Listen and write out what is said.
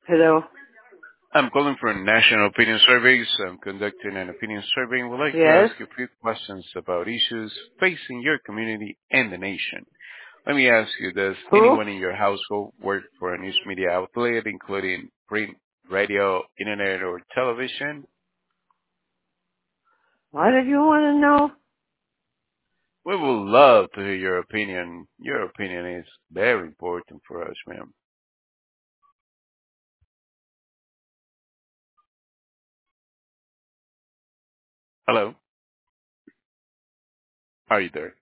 Hello. I'm calling for National Opinion Surveys. I'm conducting an opinion survey and would like to Yes. ask you a few questions about issues facing your community and the nation. Let me ask you, does Who? anyone in your household work for a news media outlet, including print, radio, internet, or television? What did you want to know? We would love to hear your opinion. Your opinion is very important for us, ma'am. Hello? Are you there?